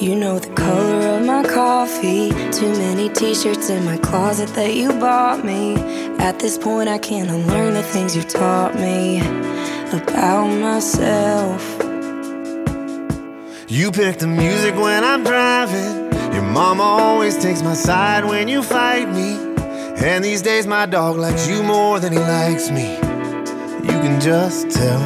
You know the color of my coffee. Too many t-shirts in my closet that you bought me. At this point I can't unlearn the things you taught me about myself. You pick the music when I'm driving. Your mama always takes my side when you fight me. And these days my dog likes you more than he likes me. You can just tell.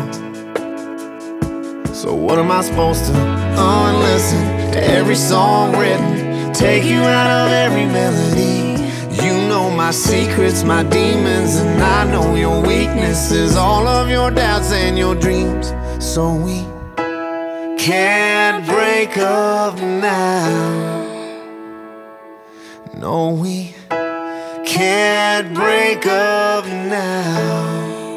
So what am I supposed to unlisten to every song written, take you out of every melody? You know my secrets, my demons, and I know your weaknesses, all of your doubts and your dreams. So we can't break up now. No, we can't break up now.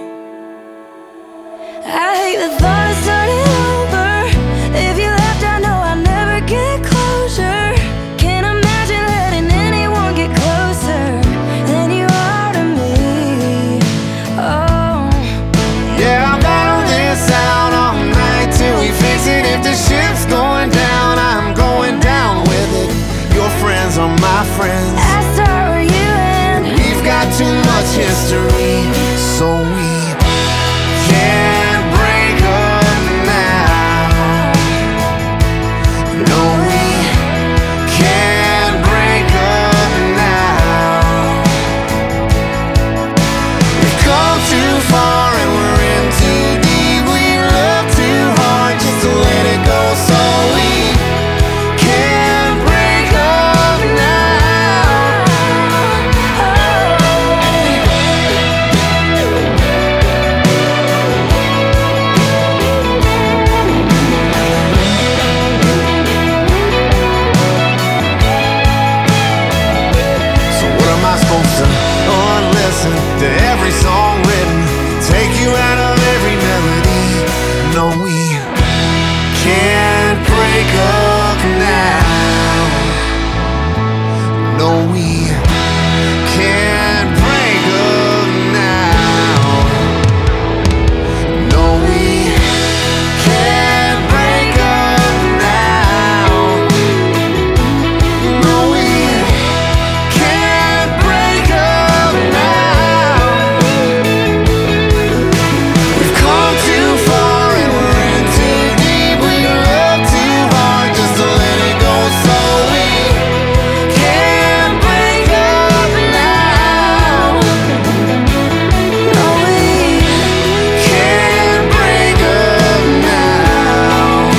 I hate the thought of starting over. If you left, I know I'll never get closure. Can't imagine letting anyone get closer than you are to me. Oh, yeah, I'll battle this out all night till we fix it. If the ship's going down, I'm going down with it. Your friends are my friends. I start where you end. We've got too much history, so we can't break up now. No, we can't break up now. We've come too far and we're in too deep. We love too hard just to let it go, so we can't break up now. So what am I supposed to unlisten to every song written, take you out of every melody? No, we can't break up now. No, we can't break up now. No, we can't break up now. No, we can't break up now. We've come too far and we're in too deep. We love too hard just to let it go, so we can't break up now. no, we Can't break up now.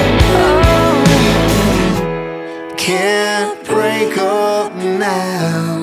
Can't break up now.